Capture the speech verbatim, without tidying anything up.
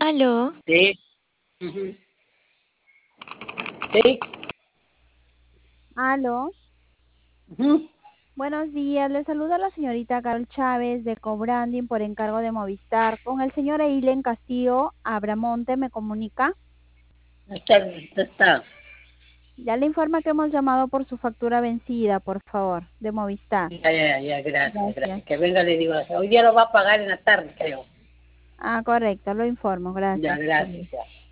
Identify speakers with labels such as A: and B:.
A: Aló.
B: Sí. Ujú. Sí.
C: Aló,
B: Ujú.
C: buenos días. Le saluda la señorita Carol Chávez de Cobranding por encargo de Movistar. Con el señor Eilen Castillo Abramonte me comunica.
B: Está, está.
C: Ya le informa que hemos llamado por su factura vencida, por favor, de Movistar.
B: Ya, ya, ya, gracias,
C: Gracias.
B: gracias. Que venga, le digo, hoy día lo va a pagar en la tarde, creo.
C: Ah, correcto, lo informo.
B: Ya,
C: Gracias.
B: gracias, ya.